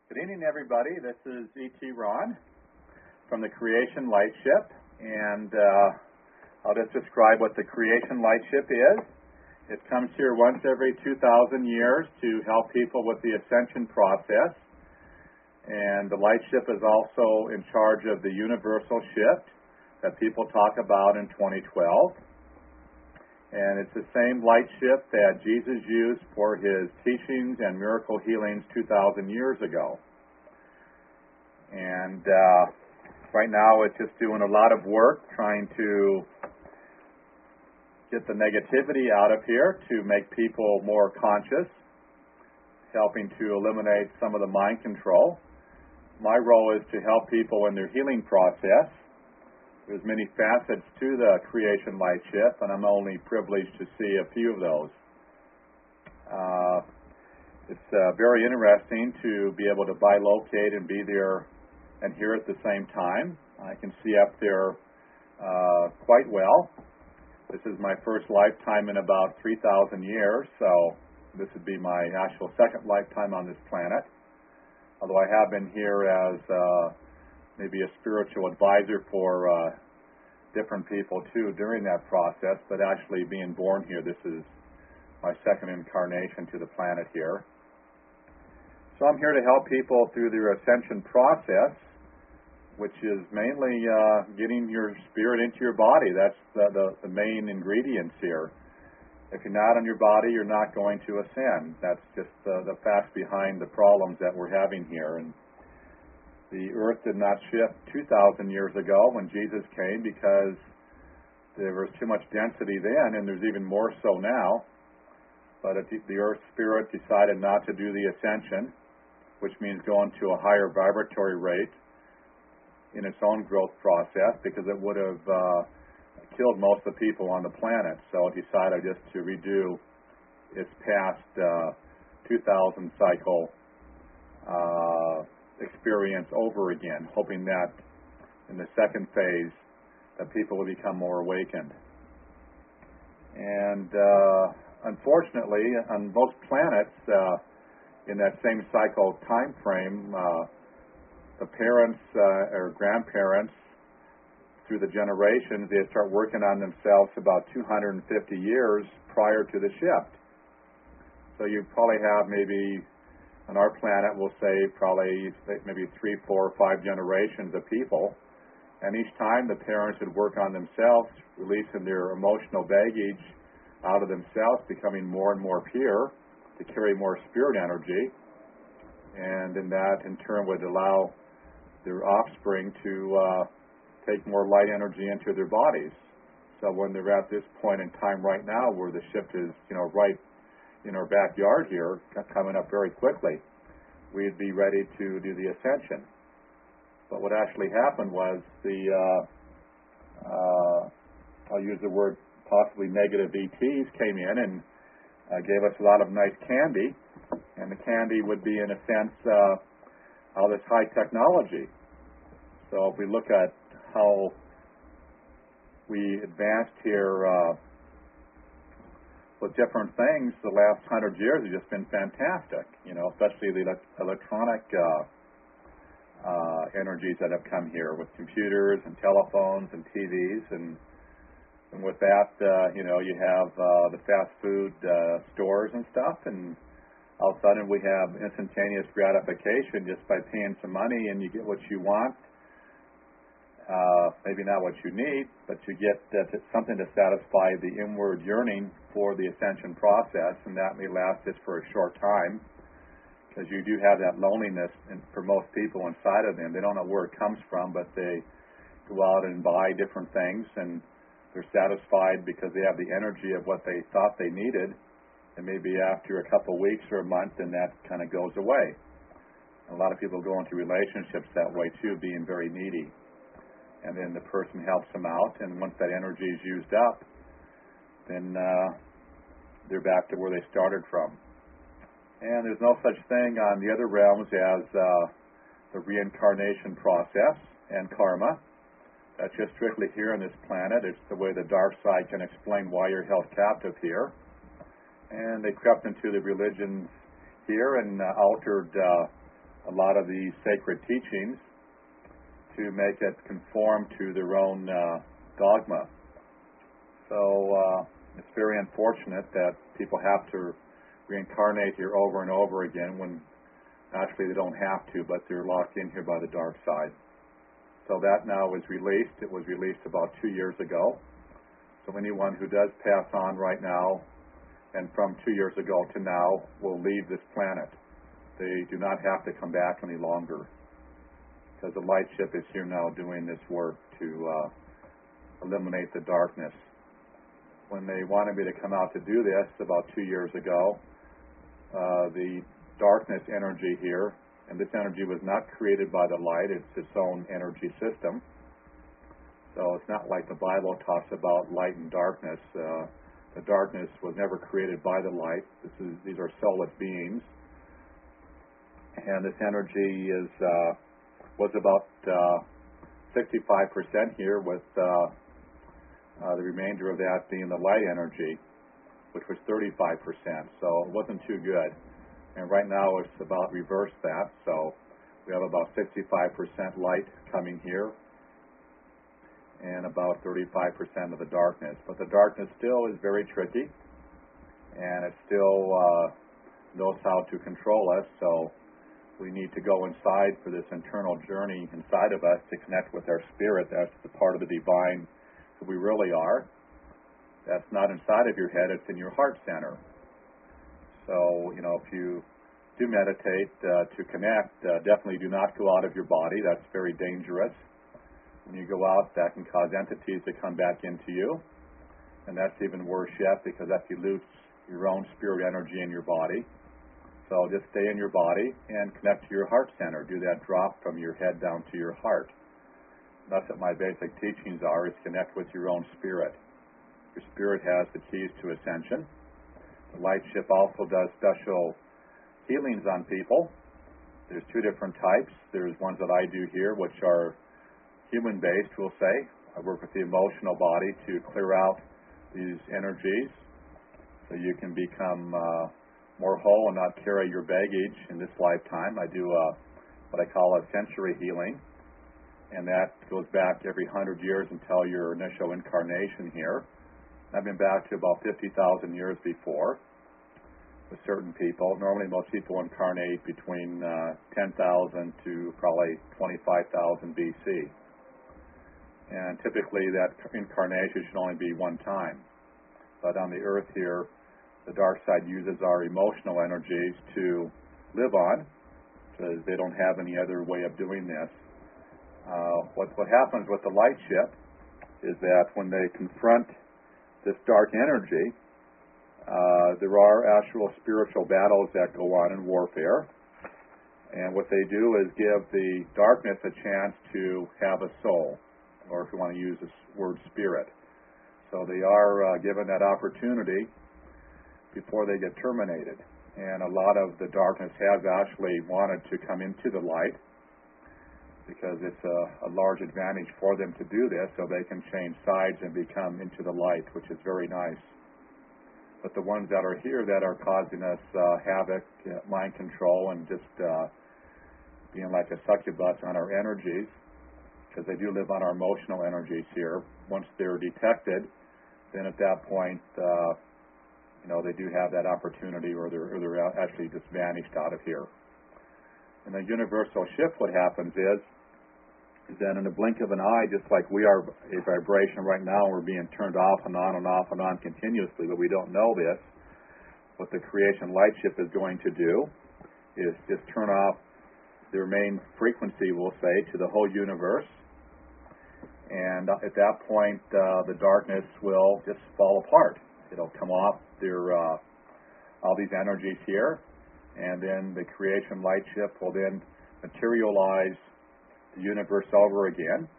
Good evening, everybody. This is E.T. Ron from the Creation Lightship, and I'll just describe what the Creation Lightship is. It comes here once every 2,000 years to help people with the ascension process, and the Lightship is also in charge of the universal shift that people talk about in 2012. And it's the same light ship that Jesus used for his teachings and miracle healings 2,000 years ago. And right now it's just doing a lot of work trying to get the negativity out of here to make people more conscious, helping to eliminate some of the mind control. My role is to help people in their healing process. There's many facets to the Creation Lightship, and I'm only privileged to see a few of those. It's very interesting to be able to bilocate and be there and hear at the same time. I can see up there quite well. This is my first lifetime in about 3,000 years, so this would be my actual second lifetime on this planet. Although I have been here as maybe a spiritual advisor for different people too during that process, but actually being born here, this is my second incarnation to the planet here. So I'm here to help people through their ascension process, which is mainly getting your spirit into your body. That's the main ingredients here. If you're not on your body, you're not going to ascend. That's just the facts behind the problems that we're having here. And the earth did not shift 2,000 years ago when Jesus came because there was too much density then, and there's even more so now. But the earth spirit decided not to do the ascension, which means going to a higher vibratory rate in its own growth process, because it would have killed most of the people on the planet. So it decided just to redo its past 2,000 cycle experience over again, hoping that in the second phase that people will become more awakened. And unfortunately, on most planets in that same cycle time frame, the parents or grandparents through the generations, they start working on themselves about 250 years prior to the shift. So you probably have maybe on our planet, we'll say probably maybe 3, 4, or 5 generations of people. And each time the parents would work on themselves, releasing their emotional baggage out of themselves, becoming more and more pure to carry more spirit energy. And then that in turn would allow their offspring to take more light energy into their bodies. So when they're at this point in time right now where the shift is, right in our backyard here, coming up very quickly, we'd be ready to do the ascension. But what actually happened was I'll use the word possibly negative ETs came in and gave us a lot of nice candy, and the candy would be in a sense all this high technology. So if we look at how we advanced here with different things, the last 100 years have just been fantastic, especially the electronic energies that have come here with computers and telephones and TVs. And with that, you have the fast food stores and stuff, and all of a sudden we have instantaneous gratification just by paying some money, and you get what you want. Maybe not what you need, but you get something to satisfy the inward yearning for the ascension process, and that may last just for a short time, because you do have that loneliness for most people inside of them. They don't know where it comes from, but they go out and buy different things, and they're satisfied because they have the energy of what they thought they needed, and maybe after a couple of weeks or a month, then that kind of goes away. And a lot of people go into relationships that way too, being very needy. And then the person helps them out, and once that energy is used up, then they're back to where they started from. And there's no such thing on the other realms as the reincarnation process and karma. That's just strictly here on this planet. It's the way the dark side can explain why you're held captive here. And they crept into the religions here and altered a lot of these sacred teachings to make it conform to their own dogma. So it's very unfortunate that people have to reincarnate here over and over again when actually they don't have to, but they're locked in here by the dark side. So that now is released. It was released about 2 years ago. So anyone who does pass on right now and from 2 years ago to now will leave this planet. They do not have to come back any longer because the light ship is here now doing this work to eliminate the darkness. When they wanted me to come out to do this about 2 years ago, the darkness energy here, and this energy was not created by the light, it's its own energy system. So it's not like the Bible talks about light and darkness. The darkness was never created by the light. These are soulless beings. And this energy was about 65% here, with the remainder of that being the light energy, which was 35%. So it wasn't too good. And right now it's about reverse that. So we have about 65% light coming here and about 35% of the darkness. But the darkness still is very tricky, and it still knows how to control us. So we need to go inside for this internal journey inside of us to connect with our spirit. That's the part of the divine that we really are. That's not inside of your head, it's in your heart center. So, if you do meditate to connect, definitely do not go out of your body. That's very dangerous. When you go out, that can cause entities to come back into you. And that's even worse yet, because that dilutes your own spirit energy in your body. So just stay in your body and connect to your heart center. Do that drop from your head down to your heart. That's what my basic teachings are, is connect with your own spirit. Your spirit has the keys to ascension. The light ship also does special healings on people. There's 2 different types. There's ones that I do here, which are human-based, we'll say. I work with the emotional body to clear out these energies so you can become more whole and not carry your baggage in this lifetime. I do what I call a sensory healing, and that goes back every 100 years until your initial incarnation here. I've been back to about 50,000 years before with certain people. Normally most people incarnate between 10,000 to probably 25,000 BC. And typically that incarnation should only be one time. But on the earth here, the dark side uses our emotional energies to live on, because they don't have any other way of doing this. What happens with the light ship is that when they confront this dark energy, there are actual spiritual battles that go on in warfare. And what they do is give the darkness a chance to have a soul, or if you want to use this word, spirit. So they are given that opportunity before they get terminated. And a lot of the darkness has actually wanted to come into the light, because it's a large advantage for them to do this, so they can change sides and become into the light, which is very nice. But the ones that are here that are causing us havoc, mind control, and just being like a succubus on our energies, because they do live on our emotional energies here. Once they're detected, then at that point, they do have that opportunity, or they're actually just vanished out of here. In the universal shift, what happens is that in the blink of an eye, just like we are a vibration right now, we're being turned off and on and off and on continuously, but we don't know this. What the creation light ship is going to do is just turn off their main frequency, we'll say, to the whole universe. And at that point, the darkness will just fall apart. It'll come off all these energies here, and then the creation light ship will then materialize the universe over again.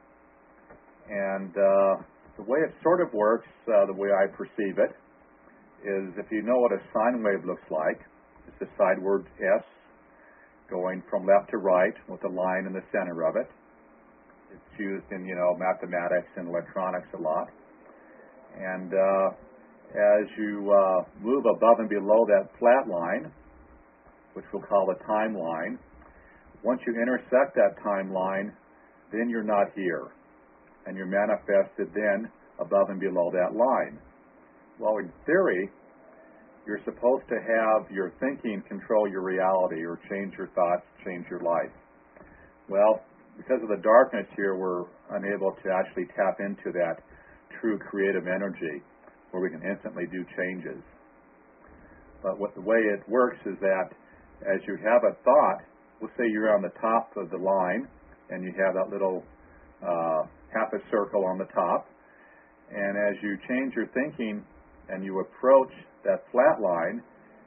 And the way it sort of works, the way I perceive it, is if you know what a sine wave looks like, it's the sideward S going from left to right with a line in the center of it. It's used in, mathematics and electronics a lot. And as you move above and below that flat line, which we'll call the timeline, Once you intersect that timeline, then you're not here, and you're manifested then above and below that line. Well, in theory, you're supposed to have your thinking control your reality, or change your thoughts, change your life. Well, because of the darkness here, we're unable to actually tap into that true creative energy where we can instantly do changes. But the way it works is that as you have a thought, let's say you're on the top of the line and you have that little half a circle on the top, and as you change your thinking and you approach that flat line,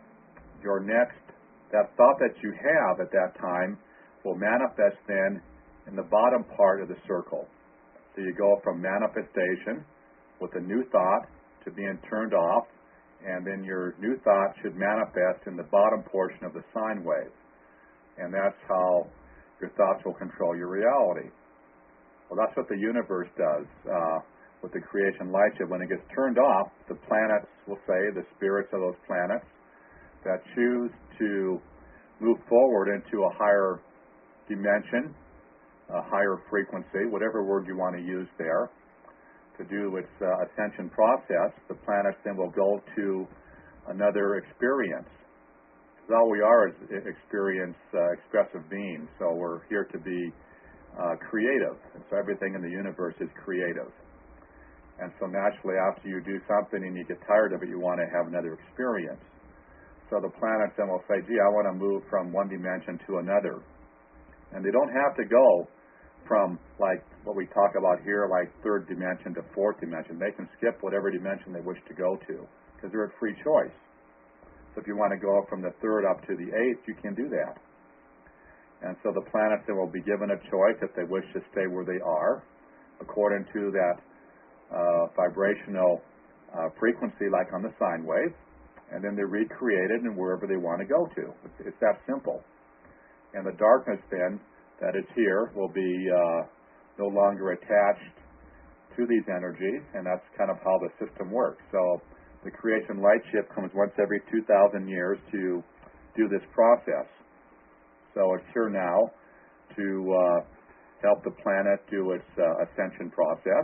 that thought that you have at that time will manifest then in the bottom part of the circle. So you go from manifestation with a new thought to being turned off, and then your new thought should manifest in the bottom portion of the sine wave. And that's how your thoughts will control your reality. Well, that's what the universe does with the creation light shift. When it gets turned off, the planets, we'll say, the spirits of those planets that choose to move forward into a higher dimension, a higher frequency, whatever word you want to use there, to do its ascension process, the planets then will go to another experience. Because all we are is expressive beings, so we're here to be creative. And so everything in the universe is creative. And so naturally, after you do something and you get tired of it, you want to have another experience. So the planets then will say, gee, I want to move from one dimension to another. And they don't have to go from, like what we talk about here, like third dimension to fourth dimension. They can skip whatever dimension they wish to go to, because they're at free choice. So if you want to go from the third up to the eighth, you can do that. And so the planets then will be given a choice if they wish to stay where they are, according to that vibrational frequency, like on the sine wave, and then they're recreated in wherever they want to go to. It's that simple. And the darkness then that is here will be no longer attached to these energies, and that's kind of how the system works. So the creation light shift comes once every 2,000 years to do this process. So it's here now to help the planet do its ascension process.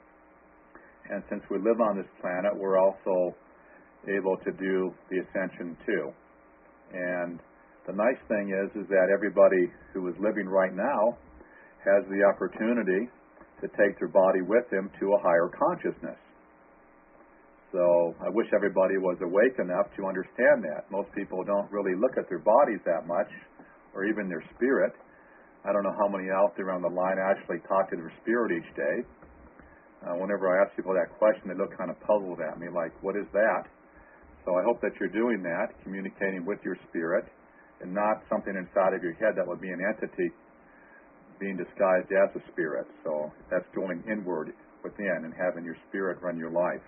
And since we live on this planet, we're also able to do the ascension too. And the nice thing is that everybody who is living right now has the opportunity to take their body with them to a higher consciousness. So I wish everybody was awake enough to understand that. Most people don't really look at their bodies that much, or even their spirit. I don't know how many out there on the line actually talk to their spirit each day. Whenever I ask people that question, they look kind of puzzled at me, like, what is that? So I hope that you're doing that, communicating with your spirit, and not something inside of your head that would be an entity being disguised as a spirit. So that's going inward within and having your spirit run your life.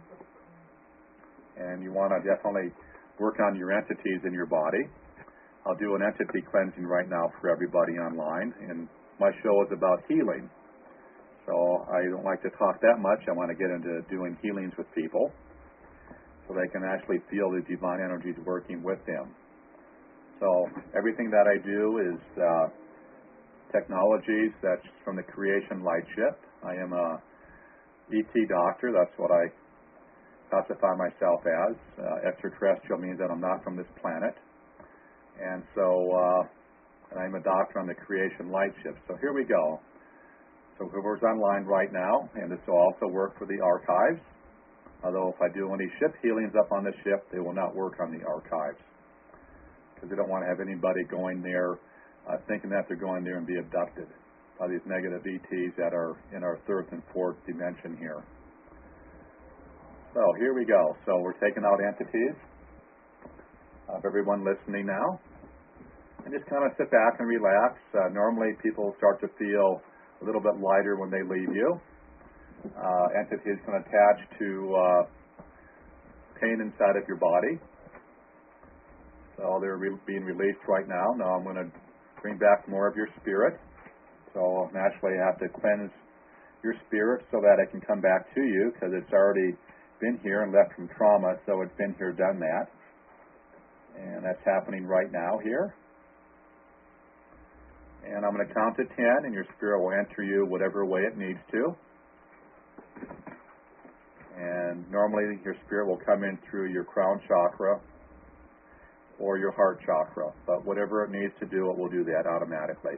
And you want to definitely work on your entities in your body. I'll do an entity cleansing right now for everybody online, and my show is about healing. So I don't like to talk that much. I want to get into doing healings with people so they can actually feel the divine energies working with them. So everything that I do is technologies that's from the creation light shift. I am a ET doctor. That's what I classify myself as. Extraterrestrial means that I'm not from this planet. And so I'm a doctor on the creation light shift. So here we go. So whoever's online right now, and this will also work for the archives, although if I do any ship healings up on the ship, they will not work on the archives, because they don't want to have anybody going there thinking that they're going there and be abducted by these negative ETs that are in our third and fourth dimension here. So here we go. So we're taking out entities of everyone listening now. And just kind of sit back and relax. Normally people start to feel a little bit lighter when they leave you. Entities can attach to pain inside of your body. So they're being released right now. Now I'm going to bring back more of your spirit. So naturally I have to cleanse your spirit so that it can come back to you, because it's already been here and left from trauma, so it's been here, done that. And that's happening right now here. And I'm going to count to 10, and your spirit will enter you whatever way it needs to. And normally your spirit will come in through your crown chakra or your heart chakra. But whatever it needs to do, it will do that automatically.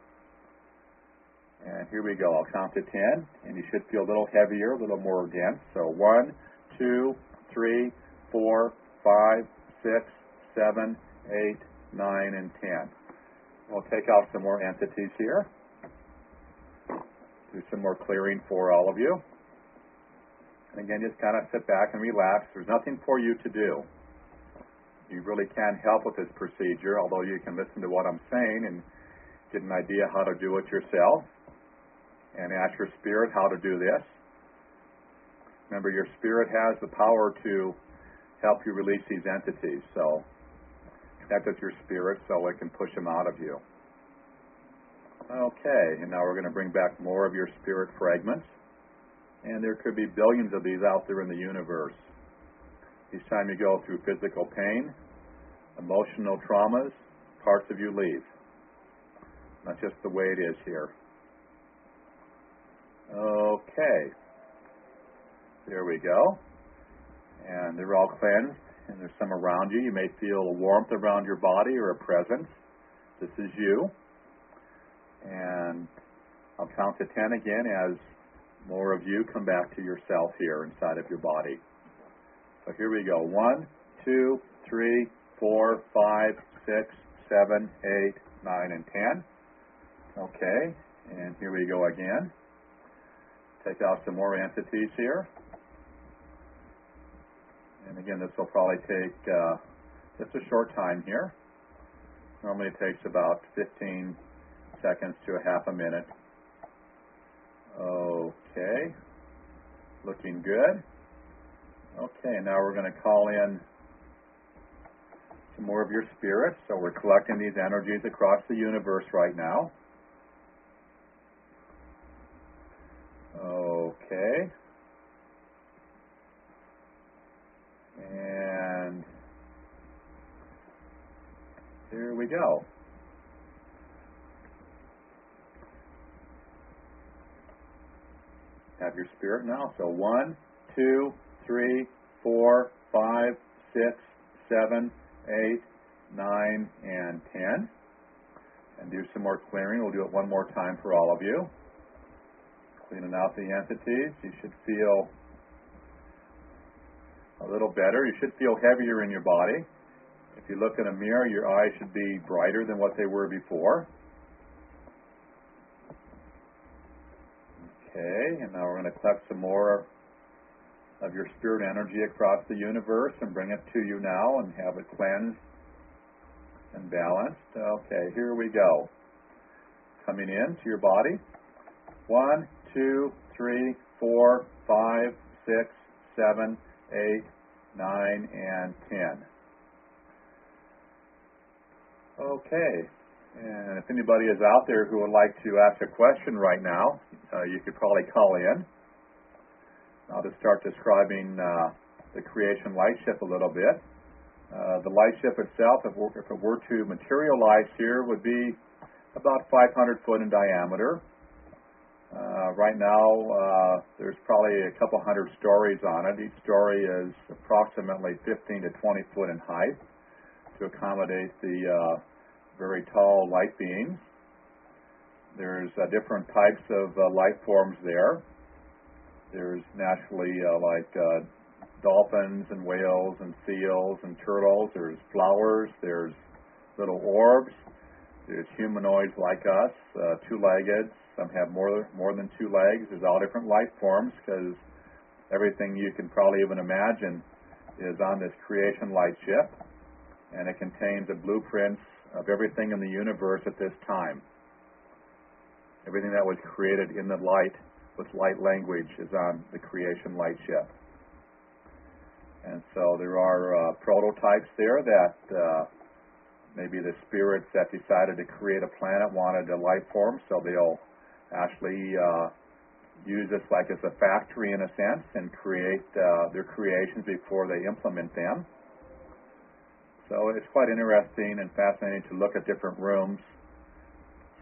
And here we go. I'll count to 10, and you should feel a little heavier, a little more dense. So 1, 2, 3, 4, 5, 6, 7, 8, 9, and 10. We'll take out some more entities here. Do some more clearing for all of you. And again, just kind of sit back and relax. There's nothing for you to do. You really can't help with this procedure, although you can listen to what I'm saying and get an idea how to do it yourself. And ask your spirit how to do this. Remember, your spirit has the power to help you release these entities. So connect with your spirit so it can push them out of you. Okay, and now we're going to bring back more of your spirit fragments. And there could be billions of these out there in the universe. Each time you go through physical pain, emotional traumas, parts of you leave. Not just the way it is here. Okay. There we go. And they're all cleansed, and there's some around you. You may feel a warmth around your body or a presence. This is you. And I'll count to 10 again as more of you come back to yourself here inside of your body. So here we go. 1, 2, 3, 4, 5, 6, 7, 8, 9, and 10. Okay. And here we go again. Take out some more entities here. And again, this will probably take just a short time here. Normally it takes about 15 seconds to a half a minute. Okay. Looking good. Okay, now we're going to call in some more of your spirits. So we're collecting these energies across the universe right now. Okay. And here we go. Have your spirit now. So 1, 2, 3, 4, 5, 6, 7, 8, 9, and 10. And do some more clearing. We'll do it one more time for all of you. Cleaning out the entities. You should feel a little better. You should feel heavier in your body. If you look in a mirror, your eyes should be brighter than what they were before. Okay, and now we're going to collect some more of your spirit energy across the universe and bring it to you now and have it cleansed and balanced. Okay, here we go. Coming into your body. 1, 2, 3, 4, 5, 6, 7, 8, 9, and 10. Okay. And if anybody is out there who would like to ask a question right now, you could probably call in. I'll just start describing the creation light ship a little bit. The light ship itself, if it were to materialize here, would be about 500 foot in diameter. Right now, there's probably a couple hundred stories on it. Each story is approximately 15 to 20 foot in height to accommodate the very tall light beings. There's different types of life forms there. There's naturally dolphins and whales and seals and turtles. There's flowers. There's little orbs. There's humanoids like us, two-legged. Some have more than 2 legs. There's all different life forms because everything you can probably even imagine is on this creation light ship, and it contains the blueprints of everything in the universe at this time. Everything that was created in the light with light language is on the creation light ship. And so there are prototypes there that maybe the spirits that decided to create a planet wanted a life form, so they'll actually use this like as a factory in a sense and create their creations before they implement them. So it's quite interesting and fascinating to look at different rooms.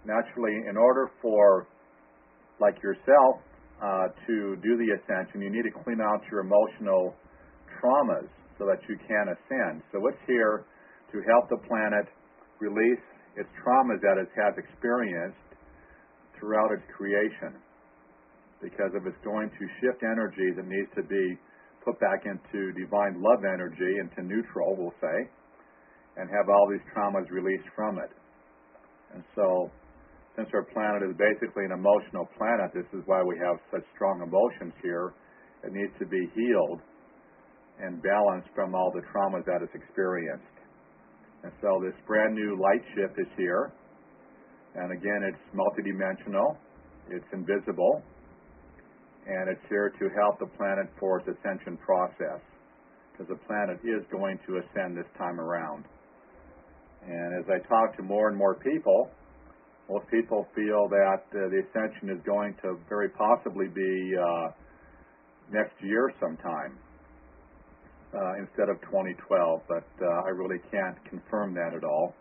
naturally, in order for, like yourself, to do the ascension, you need to clean out your emotional traumas so that you can ascend. So it's here to help the planet release its traumas that it has experienced throughout its creation. Because if it's going to shift energy that needs to be put back into divine love energy, into neutral, we'll say, and have all these traumas released from it. And so, since our planet is basically an emotional planet, this is why we have such strong emotions here. It needs to be healed and balanced from all the traumas that it's experienced. And so this brand new light ship is here. And again, it's multidimensional, it's invisible, and it's here to help the planet for its ascension process, because the planet is going to ascend this time around. And as I talk to more and more people, most people feel that the ascension is going to very possibly be next year sometime instead of 2012, but I really can't confirm that at all.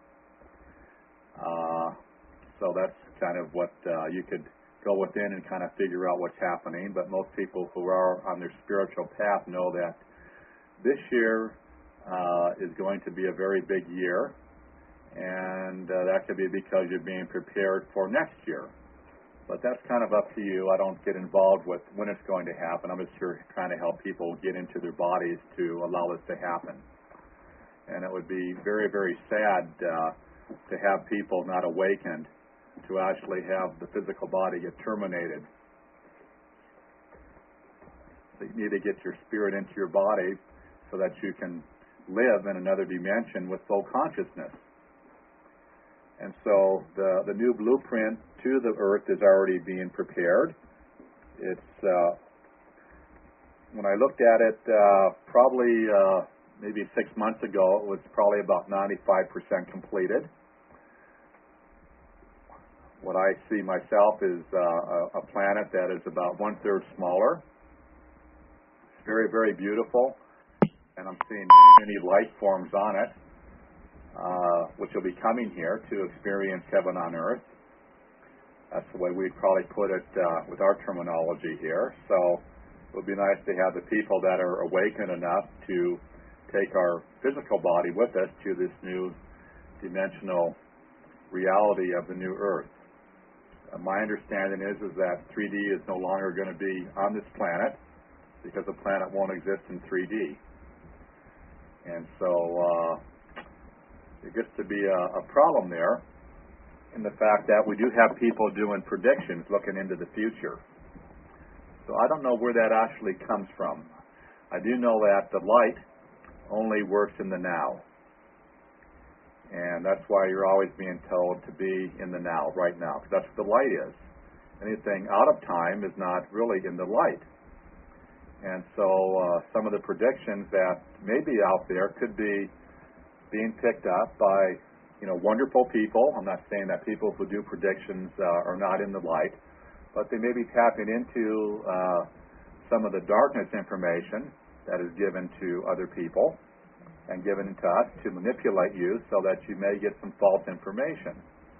So that's kind of what you could go within and kind of figure out what's happening, but most people who are on their spiritual path know that this year is going to be a very big year, and that could be because you're being prepared for next year. But that's kind of up to you. I don't get involved with when it's going to happen. I'm just here trying to help people get into their bodies to allow this to happen. And it would be very, very sad to have people not awakened, to actually have the physical body get terminated. So you need to get your spirit into your body so that you can live in another dimension with full consciousness. And so the new blueprint to the Earth is already being prepared. It's when I looked at it probably maybe 6 months ago, it was probably about 95% completed. What I see myself is a planet that is about 1/3 smaller. It's very, very beautiful, and I'm seeing many, many life forms on it, which will be coming here to experience heaven on earth. That's the way we'd probably put it with our terminology here. So it would be nice to have the people that are awakened enough to take our physical body with us to this new dimensional reality of the new earth. My understanding is that 3D is no longer going to be on this planet because the planet won't exist in 3D. And so it gets to be a problem there in the fact that we do have people doing predictions looking into the future. So I don't know where that actually comes from. I do know that the light only works in the now. And that's why you're always being told to be in the now, right now, because that's what the light is. Anything out of time is not really in the light. And so some of the predictions that may be out there could be being picked up by, wonderful people. I'm not saying that people who do predictions are not in the light, but they may be tapping into some of the darkness information that is given to other people and given to us to manipulate you so that you may get some false information.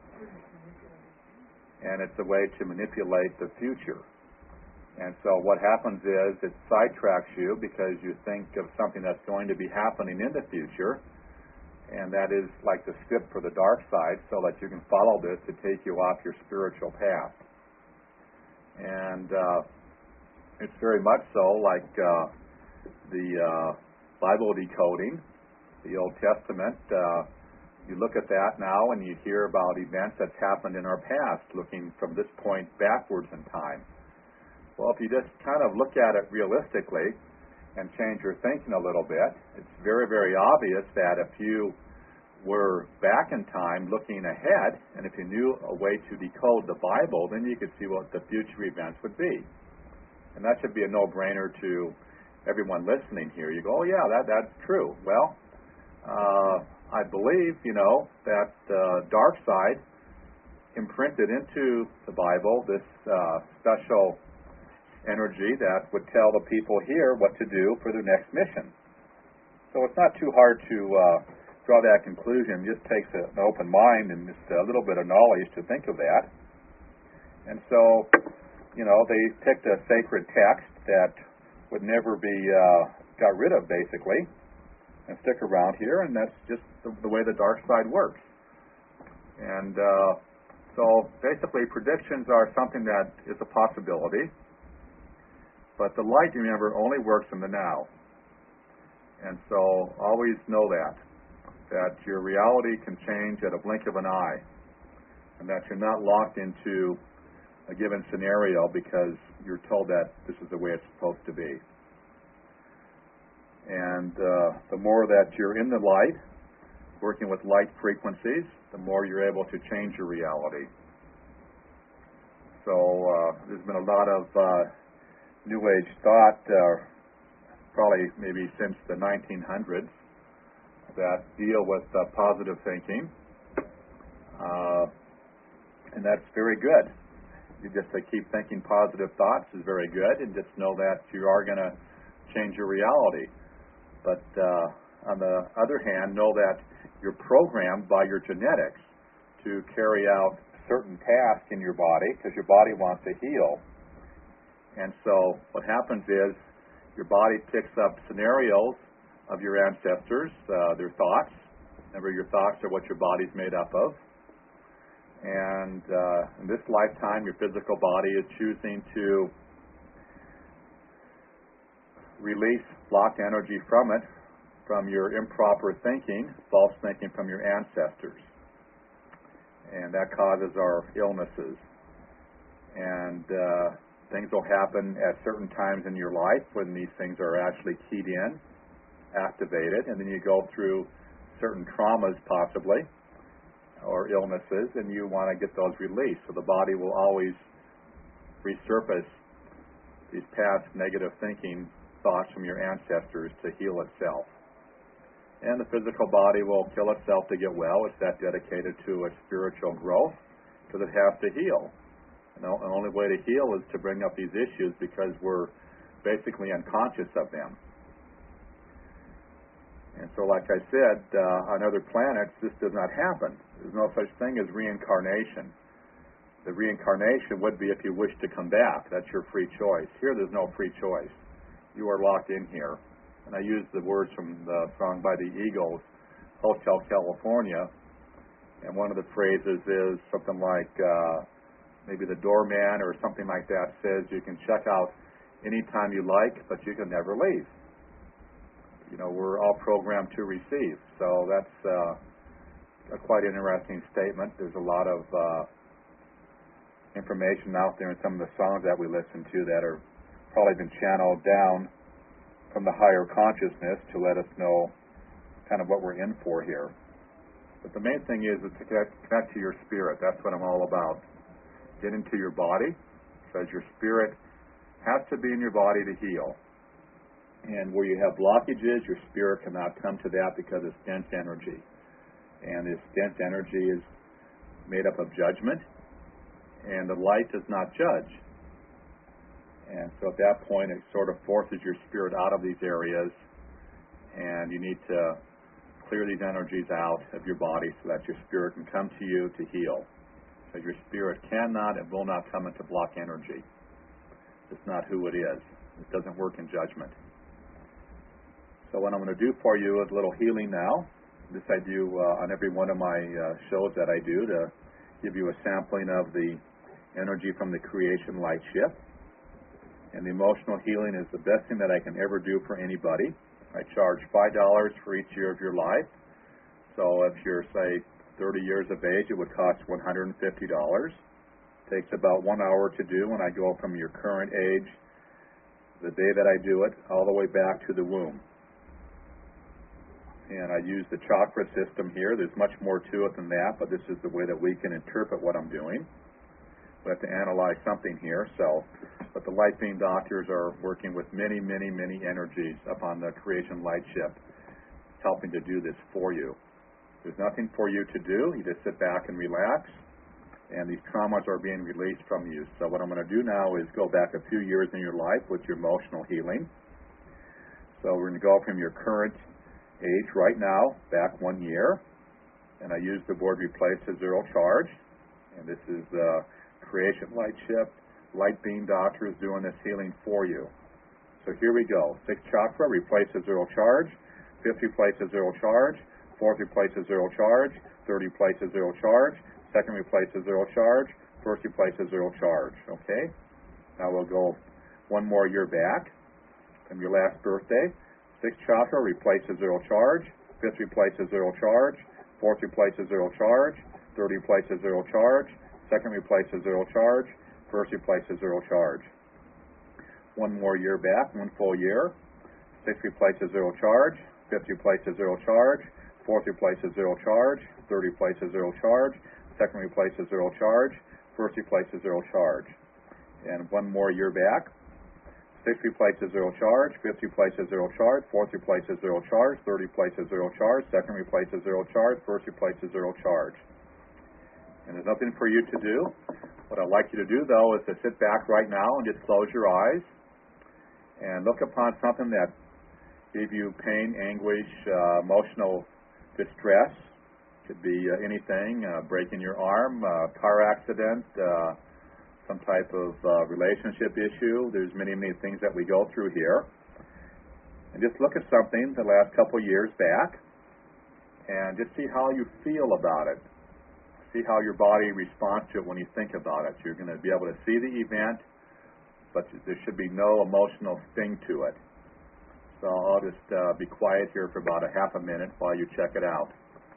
And it's a way to manipulate the future. And so what happens is it sidetracks you because you think of something that's going to be happening in the future, and that is like the script for the dark side, so that you can follow this to take you off your spiritual path. And it's very much so like the Bible decoding, the Old Testament. You look at that now and you hear about events that's happened in our past, looking from this point backwards in time. Well, if you just kind of look at it realistically and change your thinking a little bit, it's very, very obvious that if you were back in time looking ahead, and if you knew a way to decode the Bible, then you could see what the future events would be. And that should be a no-brainer to everyone listening here. You go, oh yeah, that's true. Well, I believe, that the dark side imprinted into the Bible this special energy that would tell the people here what to do for their next mission. So it's not too hard to draw that conclusion. It just takes an open mind and just a little bit of knowledge to think of that. And so, they picked a sacred text that would never be got rid of, basically, and stick around here, and that's just the way the dark side works. And so basically predictions are something that is a possibility, but the light, remember, only works in the now. And so always know that your reality can change at a blink of an eye, and that you're not locked into a given scenario because you're told that this is the way it's supposed to be. And the more that you're in the light, working with light frequencies, the more you're able to change your reality. So there's been a lot of New Age thought, probably maybe since the 1900s, that deal with positive thinking. And that's very good. You just keep thinking positive thoughts is very good, and just know that you are going to change your reality. But on the other hand, know that you're programmed by your genetics to carry out certain tasks in your body because your body wants to heal. And so what happens is your body picks up scenarios of your ancestors, their thoughts. Remember, your thoughts are what your body's made up of. And in this lifetime, your physical body is choosing to release blocked energy from it, from your improper thinking, false thinking from your ancestors. And that causes our illnesses. And things will happen at certain times in your life when these things are actually keyed in, activated, and then you go through certain traumas possibly, or illnesses, and you want to get those released. So the body will always resurface these past negative thinking thoughts from your ancestors to heal itself. And the physical body will kill itself to get well. It's that dedicated to its spiritual growth because it has to heal. The only way to heal is to bring up these issues because we're basically unconscious of them. And so, like I said, on other planets, this does not happen. There's no such thing as reincarnation. The reincarnation would be if you wish to come back. That's your free choice. Here, there's no free choice. You are locked in here. And I use the words from the song by the Eagles, Hotel California, and one of the phrases is something like, maybe the doorman or something like that says you can check out anytime you like, but you can never leave. We're all programmed to receive. So that's a quite interesting statement. There's a lot of information out there in some of the songs that we listen to that are probably been channeled down from the higher consciousness to let us know kind of what we're in for here. But the main thing is to connect to your spirit. That's what I'm all about. Get into your body, because your spirit has to be in your body to heal. And where you have blockages, your spirit cannot come to that because it's dense energy. And this dense energy is made up of judgment, and the light does not judge. And so at that point, it sort of forces your spirit out of these areas, and you need to clear these energies out of your body so that your spirit can come to you to heal. Because your spirit cannot and will not come into block energy. It's not who it is. It doesn't work in judgment. So what I'm going to do for you is a little healing now. This I do on every one of my shows that I do to give you a sampling of the energy from the creation light shift. And the emotional healing is the best thing that I can ever do for anybody. I charge $5 for each year of your life. So if you're, say, 30 years of age, it would cost $150. It takes about 1 hour to do, and I go from your current age, the day that I do it, all the way back to the womb. And I use the chakra system here. There's much more to it than that, but this is the way that we can interpret what I'm doing. We have to analyze something here. But the light beam doctors are working with many, many, many energies upon the creation light shift, helping to do this for you. There's nothing for you to do. You just sit back and relax, and these traumas are being released from you. So what I'm going to do now is go back a few years in your life with your emotional healing. So we're going to go from your current age right now, back 1 year, and I use the word replace to zero charge. And this is Creation Light Shift, Light Beam Doctors doing this healing for you. So here we go. 6th chakra, replace to zero charge. 5th, replace to zero charge. 4th, replace to zero charge. 3rd, replace to zero charge. 2nd, replace to zero charge. 1st, replace to zero charge. Okay? Now we'll go 1 more year back from your last birthday. 6th chakra, replace to zero charge. 5th, replace to zero charge. 4th, replace to zero charge. 3rd, replace to zero charge. 2nd, replace to zero charge. 1st, replace to zero charge. 1 more year back, 1 full year. 6th, replace to zero charge. 5th, replace to zero charge. 4th, replace to zero charge. 3rd, replace to zero charge. 2nd, replace to zero charge. 1st, replace to zero charge. And 1 more year back. 6th, replace to zero charge. 5th, replace to zero charge. 4th, replace to zero charge. 3rd, replace to zero charge. 2nd, replace to zero charge. 1st, replace to zero charge. And there's nothing for you to do. What I'd like you to do, though, is to sit back right now and just close your eyes and look upon something that gave you pain, anguish, emotional distress. Could be anything, breaking your arm, car accident, some type of relationship issue. There's many, many things that we go through here. And just look at something the last couple years back and just see how you feel about it. See how your body responds to it when you think about it. You're going to be able to see the event, but there should be no emotional sting to it. So I'll just be quiet here for about a half a minute while you check it out.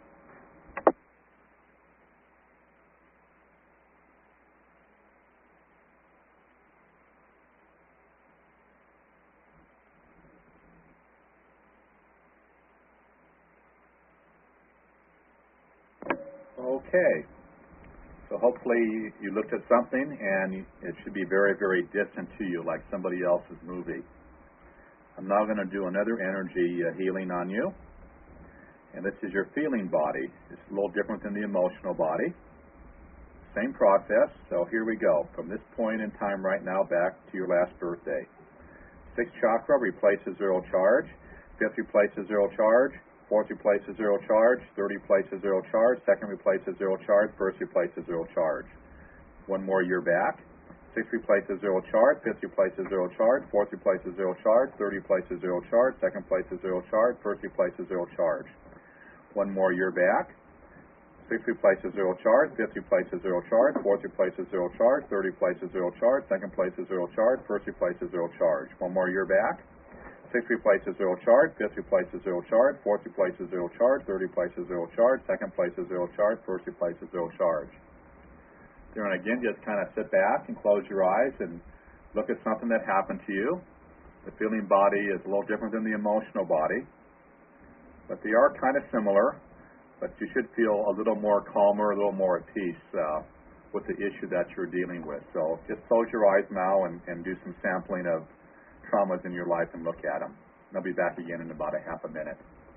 Okay, so hopefully you looked at something and it should be very, very distant to you, like somebody else's movie. I'm now going to do another energy healing on you, and this is your feeling body. It's a little different than the emotional body. Same process, so here we go. From this point in time right now back to your last birthday. 6th chakra, replace to zero charge. 5th, replace to zero charge. 4th, replace to zero charge. 3rd, replace to zero charge. 2nd, replace to zero charge. 1st, replace to zero charge. 1 more year back. 6th, replace to zero charge. 5th, replace to zero charge. 4th, replace to zero charge. 3rd, replace to zero charge. 2nd, replace to zero charge. 1st, replace to zero charge. 1 more year back. 6th, replace to zero charge. 5th, replace to zero charge. 4th, replace to zero charge. 3rd, replace to zero charge. 2nd, replace to zero charge. 1st, replace to zero charge. 1 more year back. 6th, replace to zero charge. 5th, replace to zero charge. 4th, replace to zero charge. 3rd, replace to zero charge. 2nd, replace to zero charge. 1st, replace to zero charge. There, and again, just kind of sit back and close your eyes and look at something that happened to you. The feeling body is a little different than the emotional body, but they are kind of similar, but you should feel a little more calmer, a little more at peace with the issue that you're dealing with. So just close your eyes now and do some sampling of traumas in your life and look at them. I'll be back again in about a half a minute.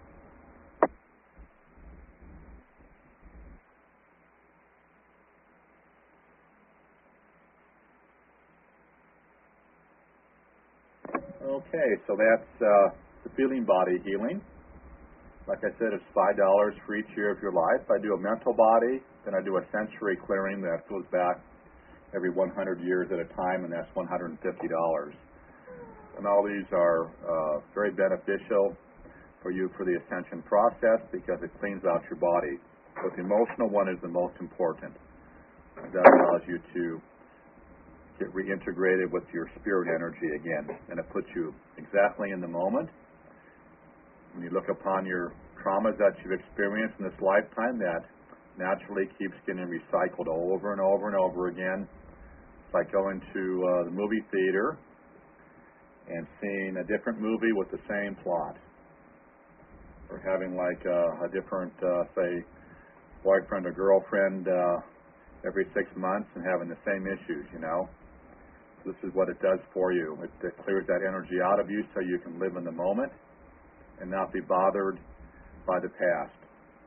Okay, so that's the feeling body healing. Like I said, it's $5 for each year of your life. I do a mental body, then I do a sensory clearing that goes back every 100 years at a time, and that's $150. And all these are very beneficial for you for the ascension process because it cleans out your body. But the emotional one is the most important. That allows you to get reintegrated with your spirit energy again, and it puts you exactly in the moment. When you look upon your traumas that you've experienced in this lifetime, that naturally keeps getting recycled over and over and over again. It's like going to the movie theater and seeing a different movie with the same plot, or having like a different, say, boyfriend or girlfriend every 6 months and having the same issues, you know. This is what it does for you. It clears that energy out of you so you can live in the moment and not be bothered by the past.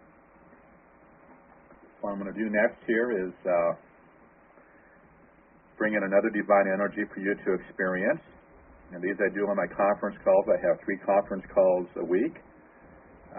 What I'm going to do next here is bring in another divine energy for you to experience. And these I do on my conference calls. I have 3 conference calls a week.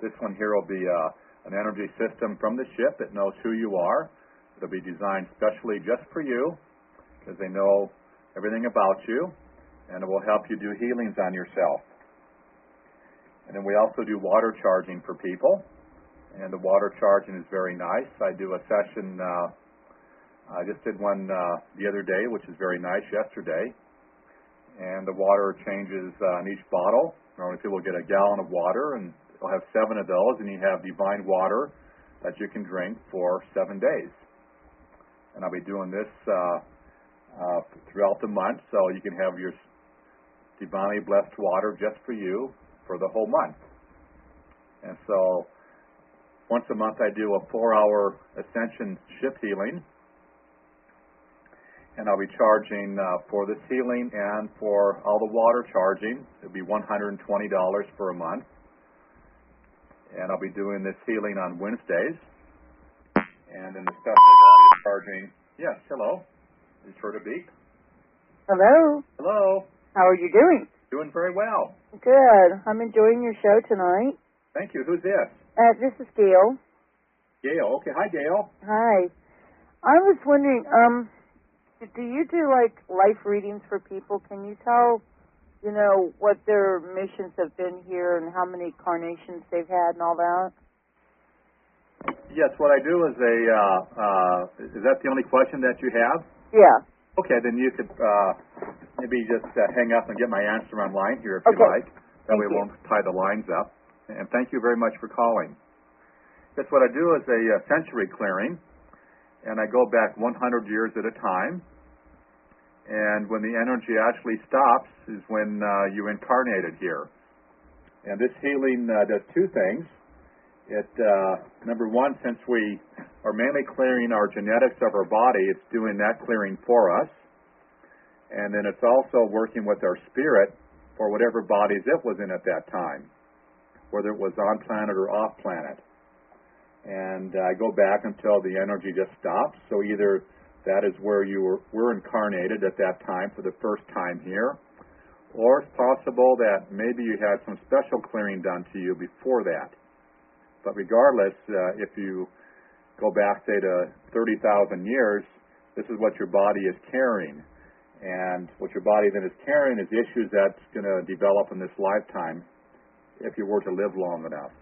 This one here will be an energy system from the ship that knows who you are. It'll be designed specially just for you because they know everything about you, and it will help you do healings on yourself. And then we also do water charging for people, and the water charging is very nice. I do a session, I just did one the other day, which is very nice, yesterday, and the water changes in each bottle. Normally people get a gallon of water, and they'll have 7 of those, and you have divine water that you can drink for 7 days. And I'll be doing this throughout the month, so you can have your divinely blessed water just for you for the whole month. And so once a month I do a 4-hour ascension ship healing, and I'll be charging for this healing and for all the water charging. It'll be $120 for a month. And I'll be doing this healing on Wednesdays. And then the special charging. Yes, hello. You heard a beep? Hello. Hello. How are you doing? Doing very well. Good. I'm enjoying your show tonight. Thank you. Who's this? This is Gail. Gail. Okay. Hi, Gail. Hi. I was wondering, do you do like life readings for people? Can you tell, what their missions have been here and how many carnations they've had and all that? Yes. What I do is is that the only question that you have? Yeah. Okay, then you could maybe just hang up and get my answer online here if you Okay. like. That way we won't tie the lines up. And thank you very much for calling. That's what I do is a century clearing, and I go back 100 years at a time. And when the energy actually stops is when you incarnated here. And this healing does 2 things. It, number one, since we are mainly clearing our genetics of our body, it's doing that clearing for us. And then it's also working with our spirit for whatever bodies it was in at that time, whether it was on planet or off planet. And I go back until the energy just stops. So either that is where you were incarnated at that time for the first time here, or it's possible that maybe you had some special clearing done to you before that. But regardless, if you go back, say, to 30,000 years, this is what your body is carrying. And what your body then is carrying is issues that's going to develop in this lifetime if you were to live long enough.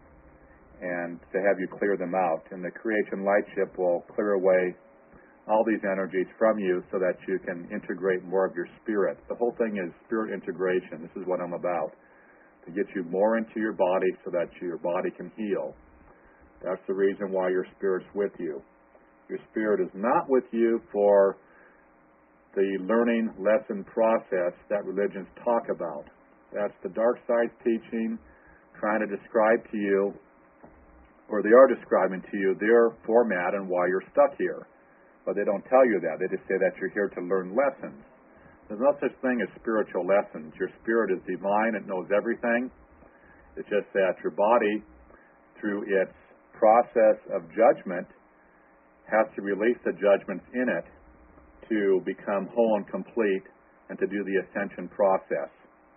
And to have you clear them out. And the Creation Light Ship will clear away all these energies from you so that you can integrate more of your spirit. The whole thing is spirit integration. This is what I'm about. To get you more into your body so that your body can heal. That's the reason why your spirit's with you. Your spirit is not with you for the learning lesson process that religions talk about. That's the dark side teaching, trying to describe to you, or they are describing to you their format and why you're stuck here. But they don't tell you that. They just say that you're here to learn lessons. There's no such thing as spiritual lessons. Your spirit is divine. It knows everything. It's just that your body, through its process of judgment, has to release the judgments in it to become whole and complete and to do the ascension process.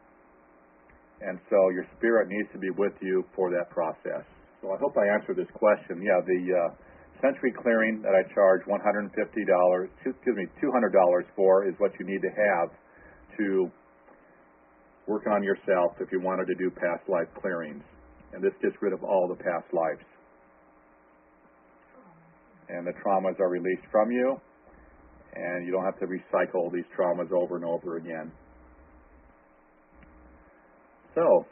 And so your spirit needs to be with you for that process. So I hope I answered this question. Yeah, the century clearing that I charge $200 for is what you need to have to work on yourself if you wanted to do past life clearings. And this gets rid of all the past lives. And the traumas are released from you, and you don't have to recycle these traumas over and over again. So,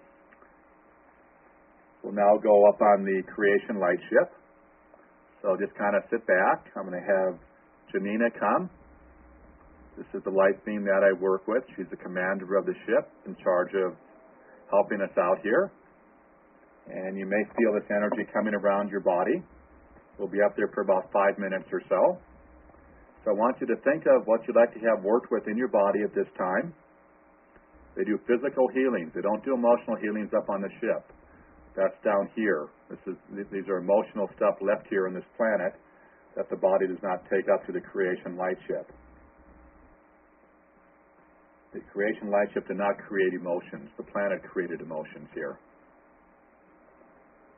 we'll now go up on the Creation Light Ship. So just kind of sit back. I'm going to have Janina come. This is the light beam that I work with. She's the commander of the ship in charge of helping us out here. And you may feel this energy coming around your body. We'll be up there for about 5 minutes or so. So I want you to think of what you'd like to have worked with in your body at this time. They do physical healings. They don't do emotional healings up on the ship. That's down here. These are emotional stuff left here on this planet that the body does not take up to the Creation Light Ship. The Creation Light Ship did not create emotions. The planet created emotions here.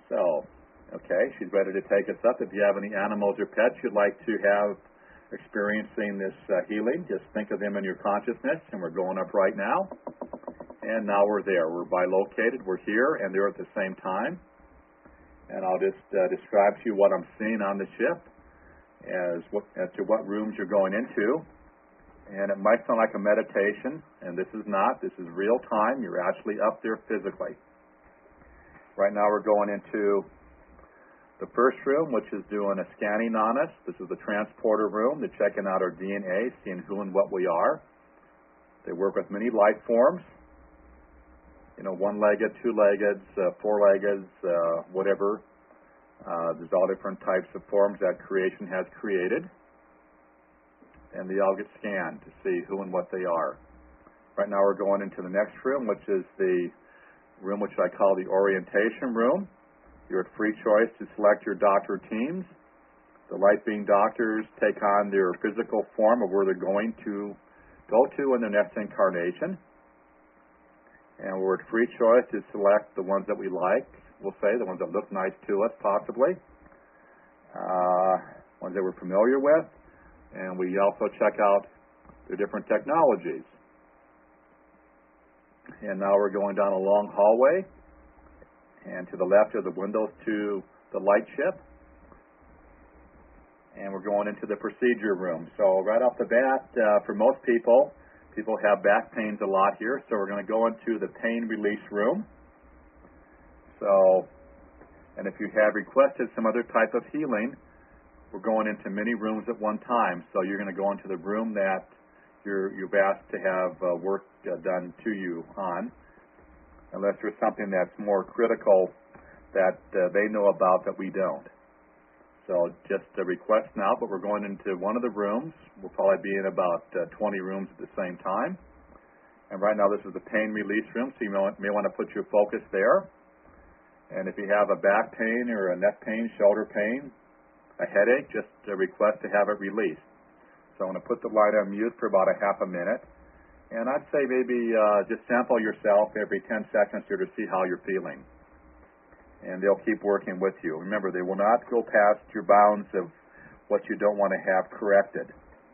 So, okay, she's ready to take us up. If you have any animals or pets you'd like to have experiencing this healing, just think of them in your consciousness, and we're going up right now. And now we're there. We're bilocated. We're here and there at the same time. And I'll just describe to you what I'm seeing on the ship as to what rooms you're going into. And it might sound like a meditation, and this is not. This is real time. You're actually up there physically. Right now we're going into the first room, which is doing a scanning on us. This is the transporter room. They're checking out our DNA, seeing who and what we are. They work with many life forms. One-legged, two-legged, four-legged, whatever. There's all different types of forms that creation has created. And they all get scanned to see who and what they are. Right now we're going into the next room, which is the room which I call the orientation room. You're at free choice to select your doctor teams. The light being doctors take on their physical form of where they're going to go to in their next incarnation. And we're at free choice to select the ones that we like, we'll say, the ones that look nice to us, possibly, ones that we're familiar with, and we also check out the different technologies. And now we're going down a long hallway, and to the left are the windows to the light ship, and we're going into the procedure room. So right off the bat, for most people have back pains a lot here, so we're going to go into the pain release room. So, and if you have requested some other type of healing, we're going into many rooms at one time. So you're going to go into the room that you've asked to have work done to you on, unless there's something that's more critical that they know about that we don't. So just a request now, but we're going into one of the rooms. We'll probably be in about 20 rooms at the same time. And right now this is the pain release room, so you may want to put your focus there. And if you have a back pain or a neck pain, shoulder pain, a headache, just a request to have it released. So I'm going to put the light on mute for about a half a minute. And I'd say maybe just sample yourself every 10 seconds here to see how you're feeling. And they'll keep working with you. Remember, they will not go past your bounds of what you don't want to have corrected.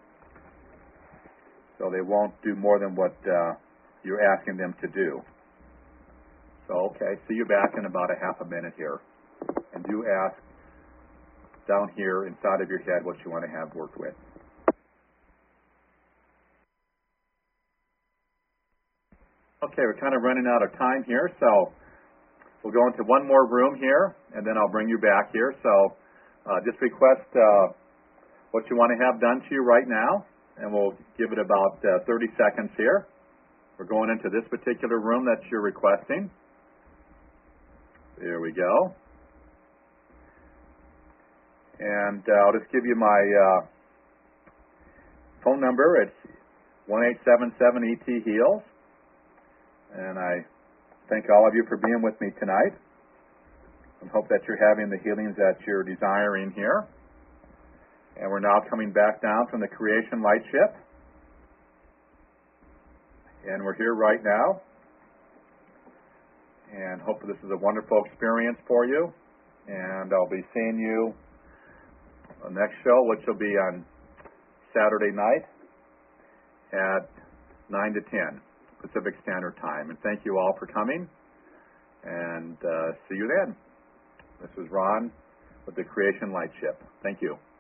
So they won't do more than what you're asking them to do. So, okay, see you back in about a half a minute here. And do ask down here inside of your head what you want to have worked with. Okay, we're kind of running out of time here, so we'll go into one more room here, and then I'll bring you back here. So just request what you want to have done to you right now, and we'll give it about 30 seconds here. We're going into this particular room that you're requesting. There we go. And I'll just give you my phone number. It's 1-877-ET-HEALS. And I thank all of you for being with me tonight, and hope that you're having the healings that you're desiring here. And we're now coming back down from the creation light ship. And we're here right now. And hope this is a wonderful experience for you. And I'll be seeing you on the next show, which will be on Saturday night at 9 to 10. Pacific Standard Time. And thank you all for coming, and see you then. This is Ron with the Creation Light Ship. Thank you.